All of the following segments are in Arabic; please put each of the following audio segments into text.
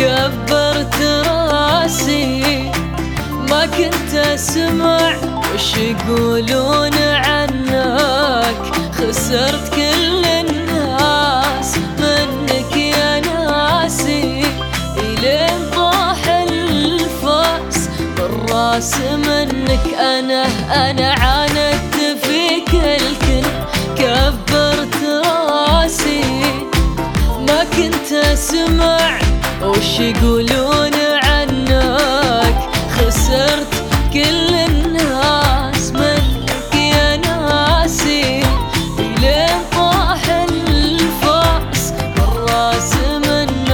كبرت راسي ما كنت اسمع وش يقولون عنك. خسرت كل الناس منك يا ناسي، إلين طاح الفاس بالراس منك. أنا عاندت فيك الكل، كبرت راسي ما كنت اسمع وش يقولون عنك. خسرت كل الناس منك يا ناسي، إلين طاح الفاس بالراس منك.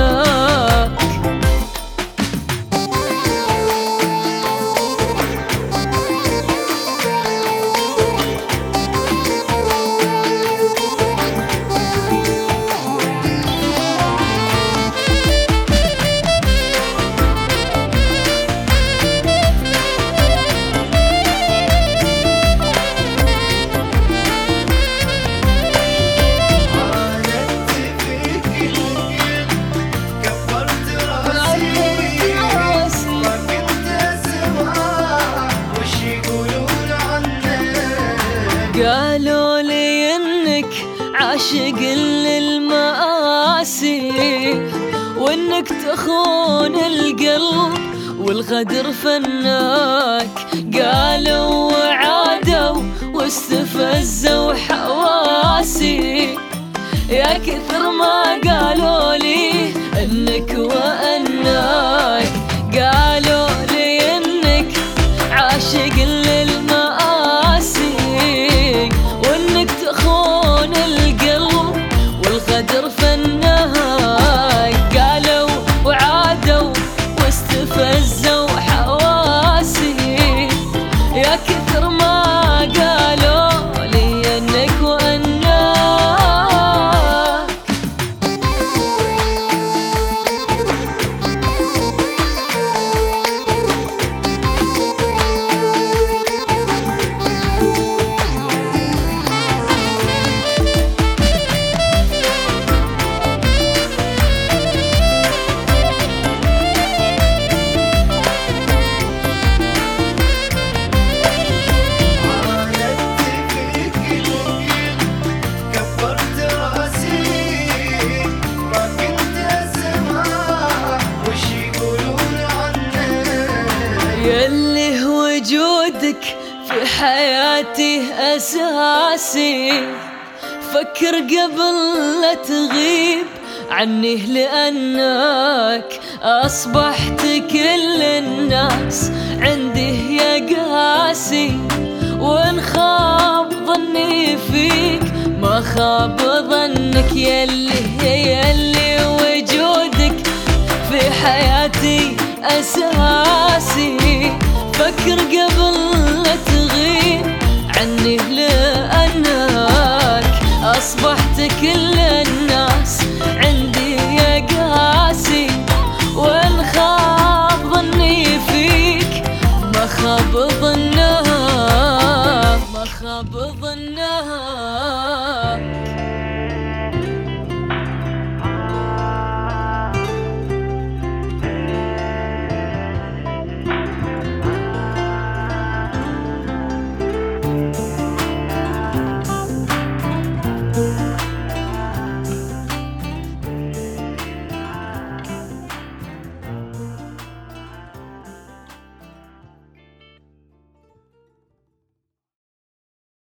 قالوا لي انك عاشق للمآسي، وانك تخون القلب والغدر فناك. قالوا وعادوا واستفزوا حواسي، يا كثر ما قالوا لي انك وانك. قالوا لي انك عاشق للمآسي، وانك تخون القلب والغدر فناك. قالوا وعادوا واستفزوا حواسي، يا كثر ما قالوا لي انك وانك. يلي وجودك في حياتي أساسي، فكر قبل لا تغيب عني، لأنك أصبحت كل الناس عندي يا قاسي. وإن خاب ظني فيك ما خاب ظنك. يلي وجودك في حياتي أساسي، فكر قبل لا تغيب عني، لأنك أصبح